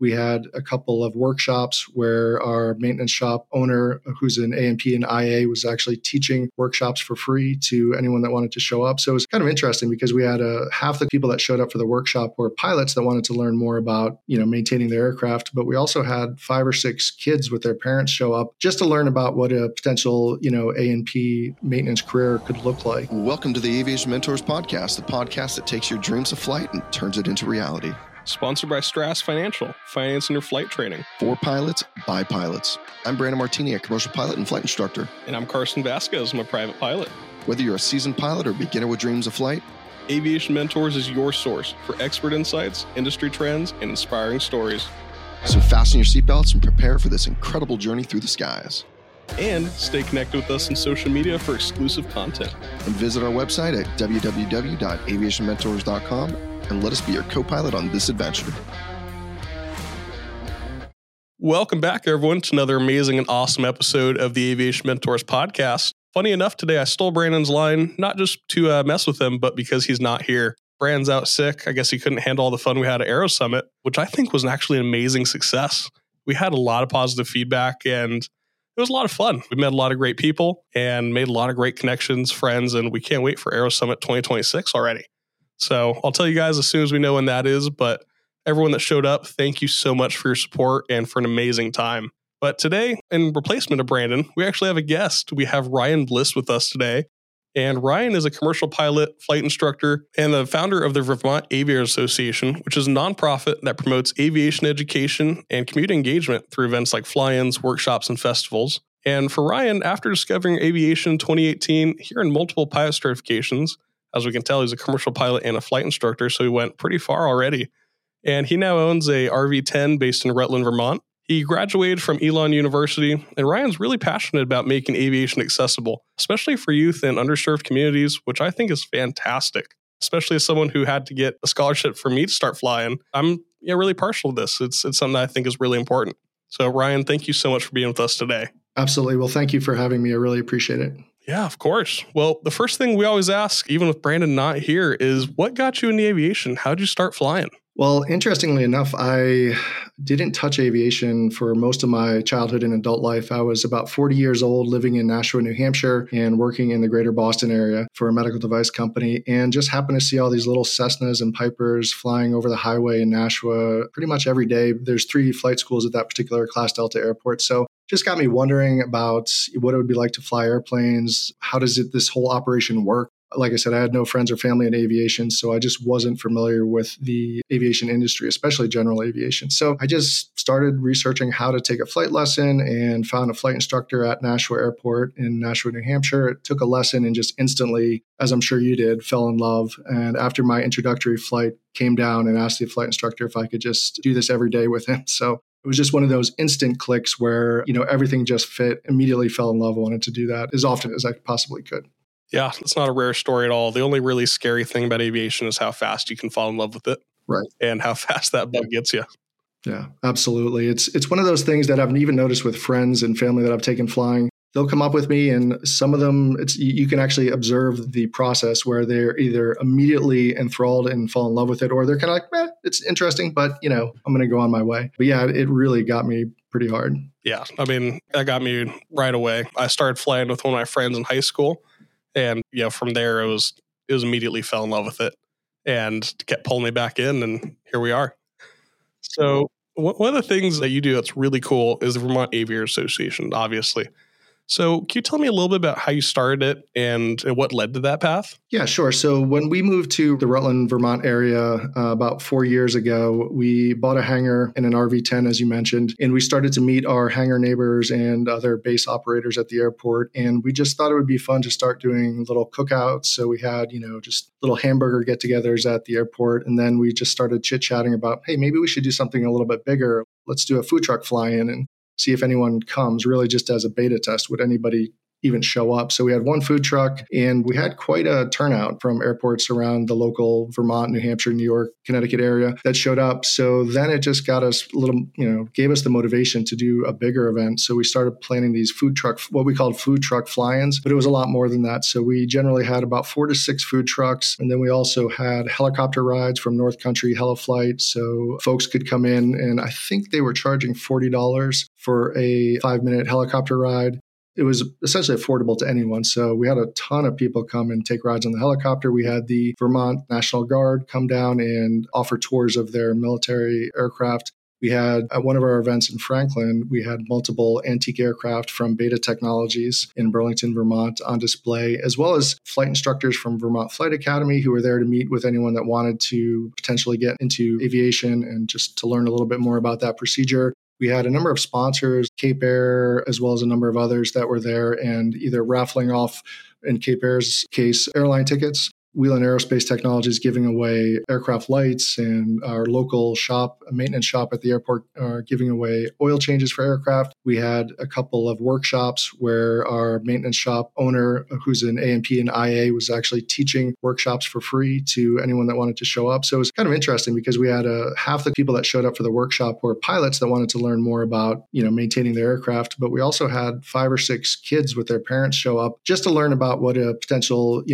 We had a couple of workshops where our maintenance shop owner, who's an A&P and IA, was actually teaching workshops for free to anyone that wanted to show up. So it was kind of interesting because we had half the people that showed up for the workshop were pilots that wanted to learn more about, maintaining their aircraft. But we also had 5 or 6 kids with their parents show up just to learn about what a potential, A&P maintenance career could look like. Welcome to the Aviation Mentors Podcast, the podcast that takes your dreams of flight and turns it into reality. Sponsored by Strass Financial, financing your flight training. For pilots, by pilots. I'm Brandon Martini, a commercial pilot and flight instructor. And I'm Carson Vasquez, I'm a private pilot. Whether you're a seasoned pilot or beginner with dreams of flight, Aviation Mentors is your source for expert insights, industry trends, and inspiring stories. So fasten your seatbelts and prepare for this incredible journey through the skies. And stay connected with us on social media for exclusive content. And visit our website at www.aviationmentors.com and let us be your co-pilot on this adventure. Welcome back, everyone, to another amazing and awesome episode of the Aviation Mentors Podcast. Funny enough, today I stole Brandon's line, not just to mess with him, but because he's not here. Brandon's out sick. I guess he couldn't handle all the fun we had at Aero Summit, which I think was actually an amazing success. We had a lot of positive feedback, and it was a lot of fun. We met a lot of great people and made a lot of great connections, friends, and we can't wait for Aero Summit 2026 already. So I'll tell you guys as soon as we know when that is, but everyone that showed up, thank you so much for your support and for an amazing time. But today, in replacement of Brandon, we actually have a guest. We have Ryan Bliss with us today. And Ryan is a commercial pilot, flight instructor, and the founder of the Vermont Aviators Association, which is a nonprofit that promotes aviation education and community engagement through events like fly-ins, workshops, and festivals. And for Ryan, after discovering aviation in 2018, he earned multiple pilot certifications. As we can tell, he's a commercial pilot and a flight instructor, so he went pretty far already. And he now owns a RV-10 based in Rutland, Vermont. He graduated from Elon University, and Ryan's really passionate about making aviation accessible, especially for youth in underserved communities, which I think is fantastic, especially as someone who had to get a scholarship for me to start flying. I'm really partial to this. It's something that I think is really important. So Ryan, thank you so much for being with us today. Absolutely. Well, thank you for having me. I really appreciate it. Yeah, of course. Well, the first thing we always ask, even with Brandon not here, is what got you into aviation? How did you start flying? Well, interestingly enough, I didn't touch aviation for most of my childhood and adult life. I was about 40 years old, living in Nashua, New Hampshire, and working in the greater Boston area for a medical device company, and just happened to see all these little Cessnas and Pipers flying over the highway in Nashua pretty much every day. There's 3 flight schools at that particular Class Delta airport. So just got me wondering about what it would be like to fly airplanes. How does this whole operation work? Like I said, I had no friends or family in aviation, so I just wasn't familiar with the aviation industry, especially general aviation. So I just started researching how to take a flight lesson and found a flight instructor at Nashua Airport in Nashua, New Hampshire. It took a lesson and just instantly, as I'm sure you did, fell in love. And after my introductory flight, came down and asked the flight instructor if I could just do this every day with him. So it was just one of those instant clicks where, everything just fit, immediately fell in love, wanted to do that as often as I possibly could. Yeah, it's not a rare story at all. The only really scary thing about aviation is how fast you can fall in love with it. Right. And how fast that bug gets you. Yeah, absolutely. It's one of those things that I've even noticed with friends and family that I've taken flying. They'll come up with me, and some of them, you can actually observe the process where they're either immediately enthralled and fall in love with it, or they're kind of like, it's interesting, but, I'm going to go on my way. But yeah, it really got me pretty hard. Yeah, I mean, that got me right away. I started flying with one of my friends in high school. And from there, it was immediately fell in love with it and kept pulling me back in. And here we are. So one of the things that you do that's really cool is the Vermont Aviators Association, obviously. So can you tell me a little bit about how you started it and what led to that path? Yeah, sure. So when we moved to the Rutland, Vermont area about 4 years ago, we bought a hangar and an RV-10, as you mentioned, and we started to meet our hangar neighbors and other base operators at the airport. And we just thought it would be fun to start doing little cookouts. So we had, just little hamburger get-togethers at the airport. And then we just started chit-chatting about, hey, maybe we should do something a little bit bigger. Let's do a food truck fly-in and see if anyone comes, really just as a beta test. Would anybody, even show up. So we had one food truck, and we had quite a turnout from airports around the local Vermont, New Hampshire, New York, Connecticut area that showed up. So then it just got us a little, gave us the motivation to do a bigger event. So we started planning these food truck, what we called food truck fly-ins, but it was a lot more than that. So we generally had about 4 to 6 food trucks. And then we also had helicopter rides from North Country HeliFlight. So folks could come in, and I think they were charging $40 for a 5-minute helicopter ride. It was essentially affordable to anyone. So we had a ton of people come and take rides on the helicopter. We had the Vermont National Guard come down and offer tours of their military aircraft. We had, at one of our events in Franklin, we had multiple antique aircraft from Beta Technologies in Burlington, Vermont on display, as well as flight instructors from Vermont Flight Academy who were there to meet with anyone that wanted to potentially get into aviation and just to learn a little bit more about that procedure. We had a number of sponsors, Cape Air, as well as a number of others that were there and either raffling off, in Cape Air's case, airline tickets. Wheelan Aerospace Technologies giving away aircraft lights, and our local shop, a maintenance shop at the airport, are giving away oil changes for aircraft. We had a couple of workshops where our maintenance shop owner, who's an A&P and IA, was actually teaching workshops for free to anyone that wanted to show up. So it was kind of interesting because we had half the people that showed up for the workshop were pilots that wanted to learn more about, maintaining their aircraft. But we also had 5 or 6 kids with their parents show up just to learn about what a potential,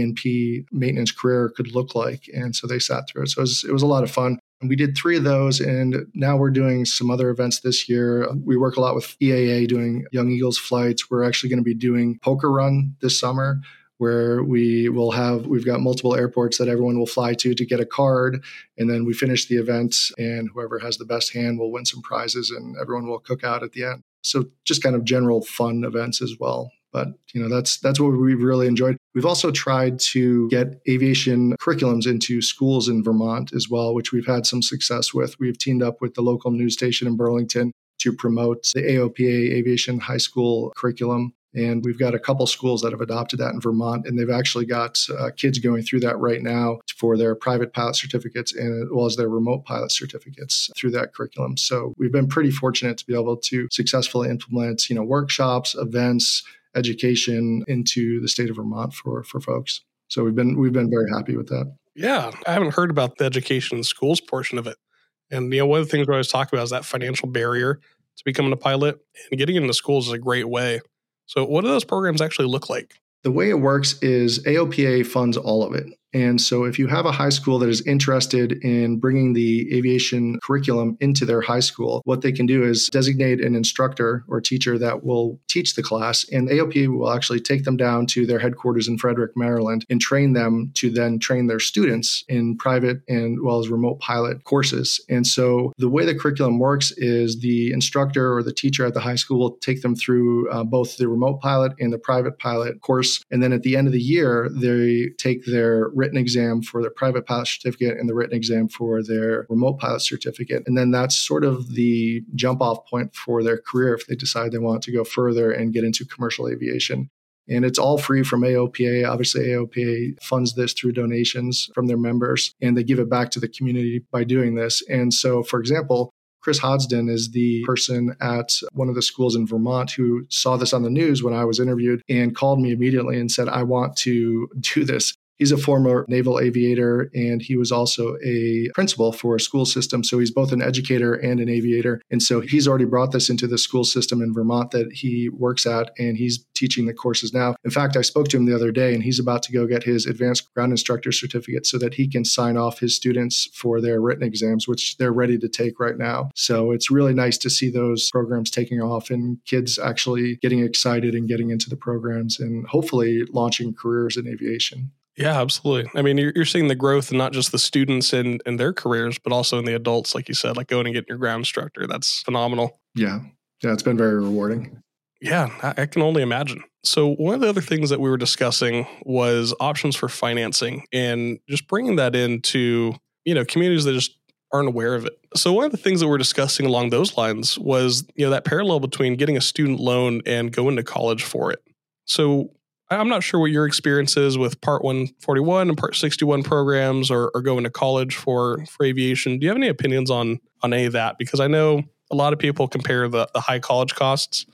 A&P maintenance career could look like. And so they sat through it. So it was a lot of fun. And we did 3 of those. And now we're doing some other events this year. We work a lot with EAA doing Young Eagles flights. We're actually going to be doing Poker Run this summer, where we've got multiple airports that everyone will fly to get a card. And then we finish the event, and whoever has the best hand will win some prizes, and everyone will cook out at the end. So just kind of general fun events as well. But that's what we've really enjoyed. We've also tried to get aviation curriculums into schools in Vermont as well, which we've had some success with. We've teamed up with the local news station in Burlington to promote the AOPA Aviation High School curriculum. And we've got a couple schools that have adopted that in Vermont, and they've actually got kids going through that right now for their private pilot certificates and as well as their remote pilot certificates through that curriculum. So we've been pretty fortunate to be able to successfully implement, workshops, events, education into the state of Vermont for folks. So we've been very happy with that. Yeah, I haven't heard about the education in schools portion of it. And one of the things we always talk about is that financial barrier to becoming a pilot, and getting into schools is a great way. So what do those programs actually look like? The way it works is AOPA funds all of it. And so if you have a high school that is interested in bringing the aviation curriculum into their high school, what they can do is designate an instructor or teacher that will teach the class. And AOPA will actually take them down to their headquarters in Frederick, Maryland, and train them to then train their students in private and well as remote pilot courses. And so the way the curriculum works is the instructor or the teacher at the high school will take them through both the remote pilot and the private pilot course. And then at the end of the year, they take their written exam for their private pilot certificate and the written exam for their remote pilot certificate. And then that's sort of the jump off point for their career if they decide they want to go further and get into commercial aviation. And it's all free from AOPA. Obviously, AOPA funds this through donations from their members, and they give it back to the community by doing this. And so, for example, Chris Hodsden is the person at one of the schools in Vermont who saw this on the news when I was interviewed and called me immediately and said, I want to do this. He's a former naval aviator, and he was also a principal for a school system. So he's both an educator and an aviator. And so he's already brought this into the school system in Vermont that he works at, and he's teaching the courses now. In fact, I spoke to him the other day, and he's about to go get his advanced ground instructor certificate so that he can sign off his students for their written exams, which they're ready to take right now. So it's really nice to see those programs taking off and kids actually getting excited and getting into the programs and hopefully launching careers in aviation. Yeah, absolutely. I mean, you're seeing the growth in not just the students and their careers, but also in the adults, like you said, like going and getting your ground instructor. That's phenomenal. Yeah, it's been very rewarding. Yeah, I can only imagine. So one of the other things that we were discussing was options for financing and just bringing that into, communities that just aren't aware of it. So one of the things that we're discussing along those lines was, that parallel between getting a student loan and going to college for it. So I'm not sure what your experience is with Part 141 and Part 61 programs or going to college for aviation. Do you have any opinions on any of that? Because I know a lot of people compare the high college costs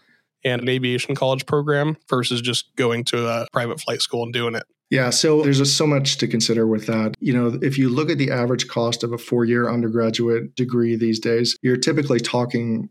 and an aviation college program versus just going to a private flight school and doing it? Yeah, so there's just so much to consider with that. If you look at the average cost of a 4-year undergraduate degree these days, you're typically talking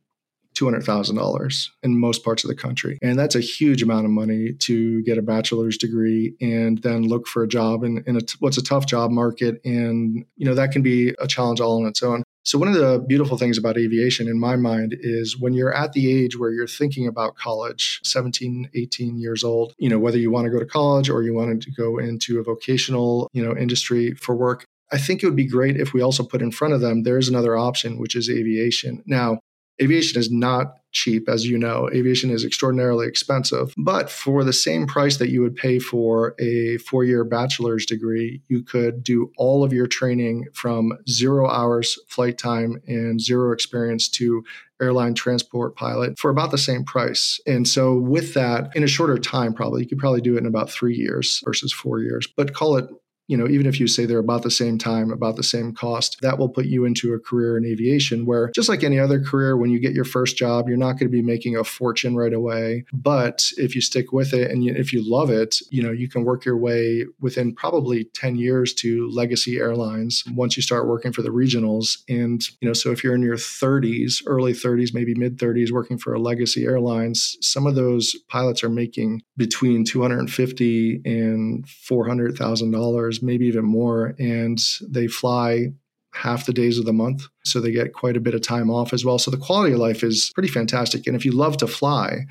$200,000 in most parts of the country. And that's a huge amount of money to get a bachelor's degree and then look for a job in what's a tough job market. And, that can be a challenge all on its own. So one of the beautiful things about aviation in my mind is when you're at the age where you're thinking about college, 17, 18 years old, whether you want to go to college or you wanted to go into a vocational, industry for work, I think it would be great if we also put in front of them, there's another option, which is aviation. Now, aviation is not cheap, as you know. Aviation is extraordinarily expensive. But for the same price that you would pay for a 4-year bachelor's degree, you could do all of your training from 0 hours flight time and 0 experience to airline transport pilot for about the same price. And so with that, in a shorter time, you could probably do it in about 3 years versus 4 years. But call it, even if you say they're about the same time, about the same cost, that will put you into a career in aviation where, just like any other career, when you get your first job, you're not going to be making a fortune right away. But if you stick with it and if you love it, you can work your way within probably 10 years to legacy airlines once you start working for the regionals. And, so if you're in your 30s, early 30s, maybe mid 30s, working for a legacy airlines, some of those pilots are making between $250,000 and $400,000, maybe even more, and they fly half the days of the month. So they get quite a bit of time off as well. So the quality of life is pretty fantastic. And if you love to fly,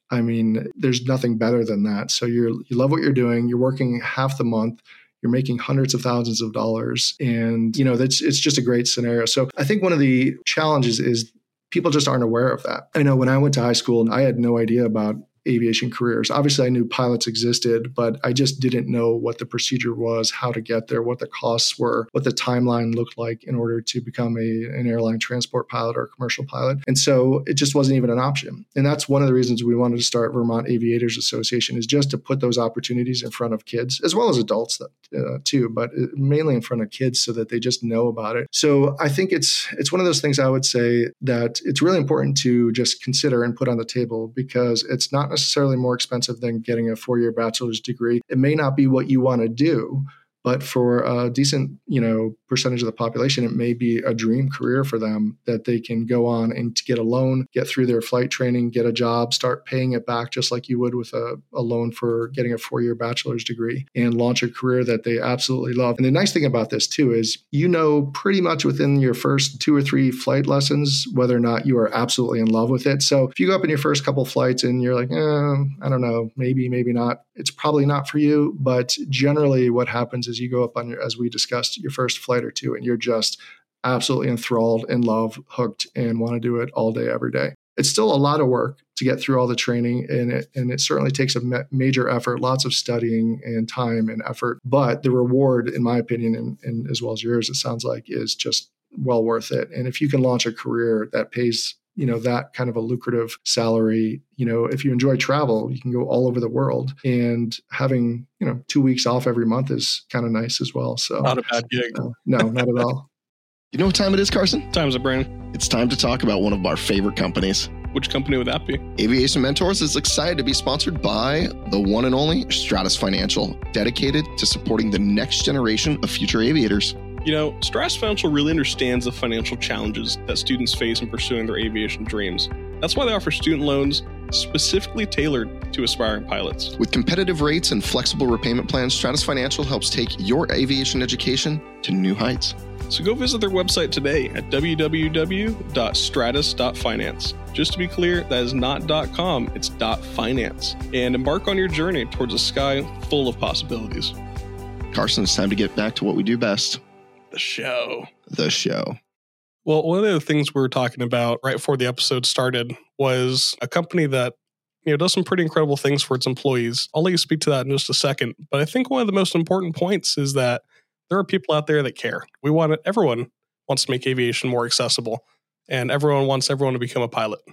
there's nothing better than that. So you love what you're doing, you're working half the month, you're making hundreds of thousands of dollars, and it's just a great scenario. So I think one of the challenges is people just aren't aware of that. I know when I went to high school, I had no idea about aviation careers. Obviously, I knew pilots existed, but I just didn't know what the procedure was, how to get there, what the costs were, what the timeline looked like in order to become an airline transport pilot or a commercial pilot. And so it just wasn't even an option. And that's one of the reasons we wanted to start Vermont Aviators Association, is just to put those opportunities in front of kids, as well as adults too, but mainly in front of kids so that they just know about it. So I think it's one of those things I would say that it's really important to just consider and put on the table, because it's not necessarily more expensive than getting a 4-year bachelor's degree. It may not be what you want to do, but for a decent, percentage of the population, it may be a dream career for them that they can go on and to get a loan, get through their flight training, get a job, start paying it back just like you would with a loan for getting a 4-year bachelor's degree, and launch a career that they absolutely love. And the nice thing about this too is, pretty much within your first 2 or 3 flight lessons, whether or not you are absolutely in love with it. So if you go up in your first couple flights and you're like, I don't know, maybe not, it's probably not for you. But generally what happens is you go up on as we discussed, your first flight or 2, and you're just absolutely enthralled, in love, hooked, and want to do it all day, every day. It's still a lot of work to get through all the training, and it certainly takes a major effort, lots of studying and time and effort. But the reward, in my opinion, and as well as yours, it sounds like, is just well worth it. And if you can launch a career that pays that kind of a lucrative salary, if you enjoy travel, you can go all over the world, and having, 2 weeks off every month is kind of nice as well. So not a bad gig. No, not at all. You know what time it is, Carson? Time's it, Brandon? It's time to talk about one of our favorite companies. Which company would that be? Aviation Mentors is excited to be sponsored by the one and only Stratus Financial, dedicated to supporting the next generation of future aviators. Stratus Financial really understands the financial challenges that students face in pursuing their aviation dreams. That's why they offer student loans specifically tailored to aspiring pilots. With competitive rates and flexible repayment plans, Stratus Financial helps take your aviation education to new heights. So go visit their website today at www.stratus.finance. Just to be clear, that is not .com, it's .finance. And embark on your journey towards a sky full of possibilities. Carson, it's time to get back to what we do best. The show. Well, one of the things we were talking about right before the episode started was a company that does some pretty incredible things for its employees. I'll let you speak to that in just a second. But I think one of the most important points is that there are people out there that care. Everyone wants to make aviation more accessible, and everyone wants everyone to become a pilot, right?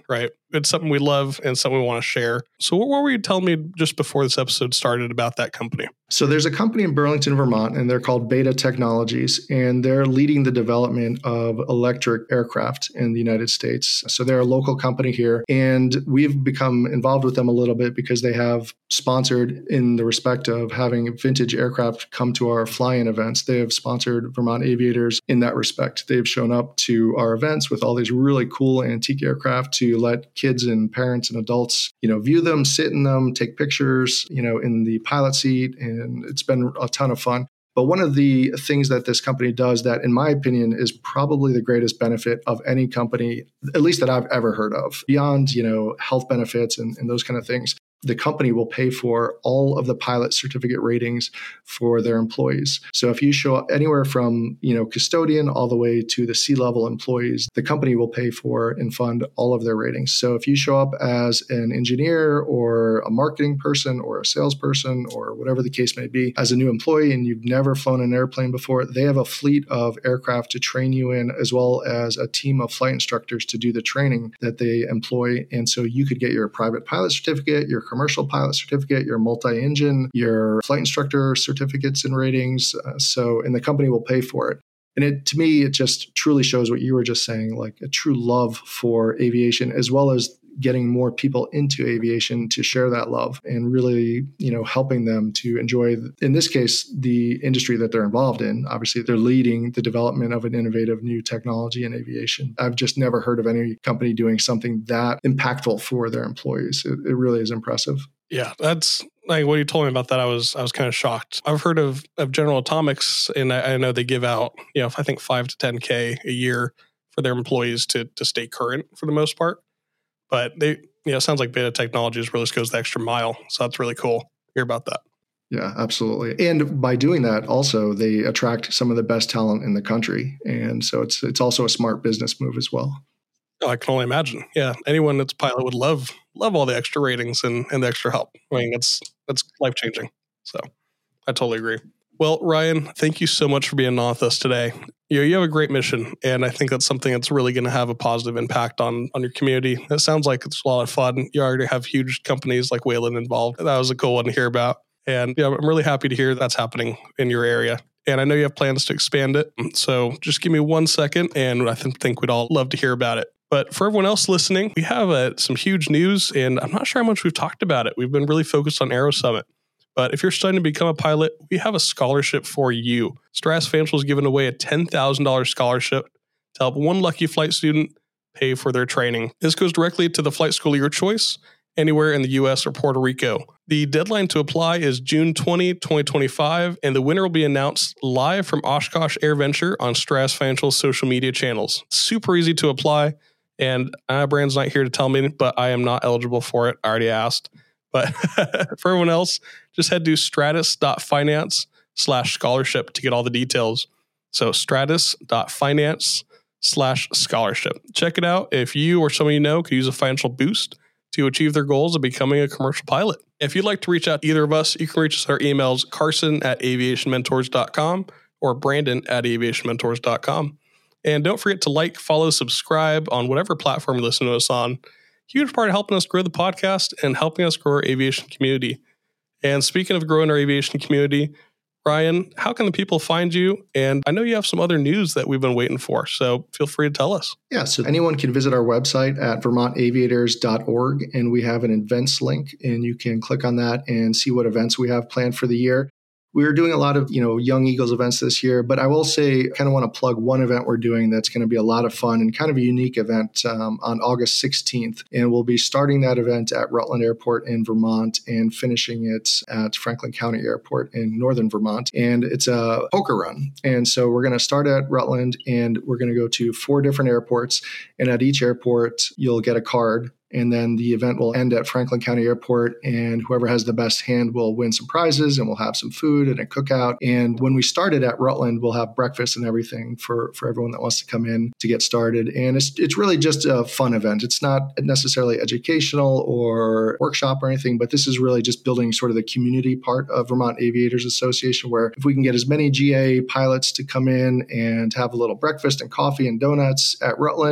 It's something we love and something we want to share. So what were you telling me just before this episode started about that company? So there's a company in Burlington, Vermont, and they're called Beta Technologies, and they're leading the development of electric aircraft in the United States. So they're a local company here, and we've become involved with them a little bit because they have sponsored, in the respect of having vintage aircraft come to our fly-in events. They have sponsored Vermont aviators in that respect. They've shown up to our events with all these really cool antique aircraft to let kids and parents and adults, view them, sit in them, take pictures, in the pilot seat. And it's been a ton of fun. But one of the things that this company does that, in my opinion, is probably the greatest benefit of any company, at least that I've ever heard of, beyond, health benefits and those kind of things. The company will pay for all of the pilot certificate ratings for their employees. So if you show up anywhere from, custodian all the way to the C-level employees, the company will pay for and fund all of their ratings. So if you show up as an engineer or a marketing person or a salesperson or whatever the case may be, as a new employee and you've never flown an airplane before, they have a fleet of aircraft to train you in, as well as a team of flight instructors to do the training that they employ. And so you could get your private pilot certificate, your commercial pilot certificate, your multi-engine, your flight instructor certificates and ratings. And the company will pay for it. And to me, it just truly shows what you were just saying, like a true love for aviation, as well as getting more people into aviation to share that love and really, helping them to enjoy, in this case, the industry that they're involved in. Obviously, they're leading the development of an innovative new technology in aviation. I've just never heard of any company doing something that impactful for their employees. It really is impressive. Yeah, that's like when you told me about that, I was kind of shocked. I've heard of General Atomics, and I know they give out, I think 5 to 10K a year for their employees to stay current for the most part. But it sounds like Beta Technologies really goes the extra mile. So that's really cool to hear about that. Yeah, absolutely. And by doing that, also, they attract some of the best talent in the country. And so it's also a smart business move as well. Oh, I can only imagine. Yeah. Anyone that's a pilot would love all the extra ratings and the extra help. I mean, that's life-changing. So I totally agree. Well, Ryan, thank you so much for being on with us today. You have a great mission, and I think that's something that's really going to have a positive impact on your community. It sounds like it's a lot of fun. You already have huge companies like Wayland involved. That was a cool one to hear about. And I'm really happy to hear that's happening in your area. And I know you have plans to expand it. So just give me 1 second, and I think we'd all love to hear about it. But for everyone else listening, we have some huge news, and I'm not sure how much we've talked about it. We've been really focused on Aero Summit. But if you're starting to become a pilot, we have a scholarship for you. Stratus Financial is giving away a $10,000 scholarship to help one lucky flight student pay for their training. This goes directly to the flight school of your choice, anywhere in the U.S. or Puerto Rico. The deadline to apply is June 20, 2025, and the winner will be announced live from Oshkosh AirVenture on Stratus Financial's social media channels. Super easy to apply, and Brand's not here to tell me, but I am not eligible for it. I already asked. But for everyone else, just head to stratus.finance/scholarship to get all the details. So stratus.finance/scholarship. Check it out if you or someone you know could use a financial boost to achieve their goals of becoming a commercial pilot. If you'd like to reach out to either of us, you can reach us at our emails, carson@aviationmentors.com or brandon@aviationmentors.com. And don't forget to like, follow, subscribe on whatever platform you listen to us on. Huge part of helping us grow the podcast and helping us grow our aviation community. And speaking of growing our aviation community, Ryan, how can the people find you? And I know you have some other news that we've been waiting for, so feel free to tell us. Yeah, so anyone can visit our website at vermontaviators.org, and we have an events link, and you can click on that and see what events we have planned for the year. We're doing a lot of, Young Eagles events this year, but I will say, kind of want to plug one event we're doing that's going to be a lot of fun and kind of a unique event on August 16th. And we'll be starting that event at Rutland Airport in Vermont and finishing it at Franklin County Airport in northern Vermont. And it's a poker run. And so we're going to start at Rutland, and we're going to go to 4 different airports. And at each airport, you'll get a card. And then the event will end at Franklin County Airport, and whoever has the best hand will win some prizes, and we'll have some food and a cookout. And when we started at Rutland, we'll have breakfast and everything for everyone that wants to come in to get started. And it's really just a fun event. It's not necessarily educational or workshop or anything, but this is really just building sort of the community part of Vermont Aviators Association, where if we can get as many GA pilots to come in and have a little breakfast and coffee and donuts at Rutland,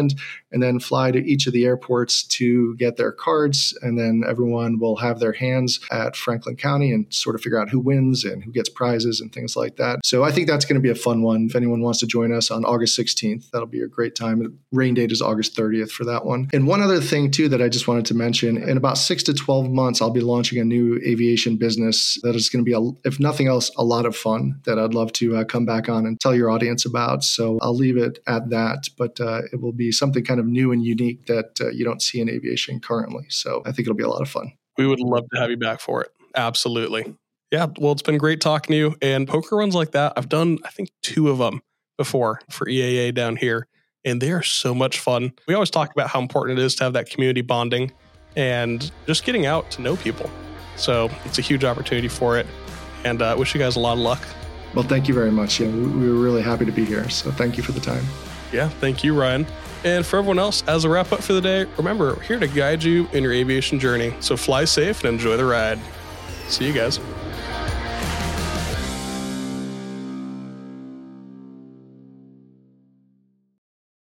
and then fly to each of the airports to get their cards. And then everyone will have their hands at Franklin County and sort of figure out who wins and who gets prizes and things like that. So I think that's going to be a fun one. If anyone wants to join us on August 16th, that'll be a great time. Rain date is August 30th for that one. And one other thing too that I just wanted to mention, in about 6 to 12 months, I'll be launching a new aviation business that is going to be, if nothing else, a lot of fun that I'd love to come back on and tell your audience about. So I'll leave it at that, but it will be something kind of new and unique that you don't see in aviation currently. So I think it'll be a lot of fun. We would love to have you back for it. Absolutely. Yeah. Well, it's been great talking to you. And poker runs like that, I've done, I think, 2 of them before for EAA down here. And they are so much fun. We always talk about how important it is to have that community bonding and just getting out to know people. So it's a huge opportunity for it. And I wish you guys a lot of luck. Well, thank you very much. Yeah, we were really happy to be here. So thank you for the time. Yeah, thank you, Ryan. And for everyone else, as a wrap up for the day, remember, we're here to guide you in your aviation journey. So fly safe and enjoy the ride. See you guys.